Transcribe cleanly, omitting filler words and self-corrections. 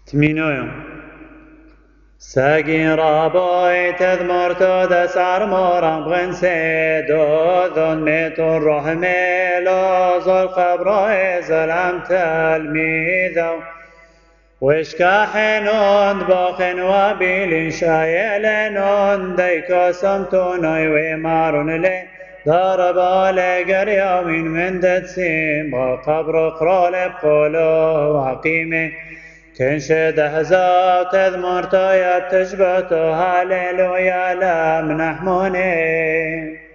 تمينويو ساقي رابوي تذمر تودس عرمورا بغنسي دوذن ميتون روح ميلو زول قبروي زلام تلميذو وشكاحنون بوخن وبيلين شايلنون ديكو سمتونوي ويمارون لي ضرب لقر يومين من دتسيم وقبر قرول بقولو وقيمه كنشد أحزاب تذمر تويا تشبتو هاليلويا لا منحموني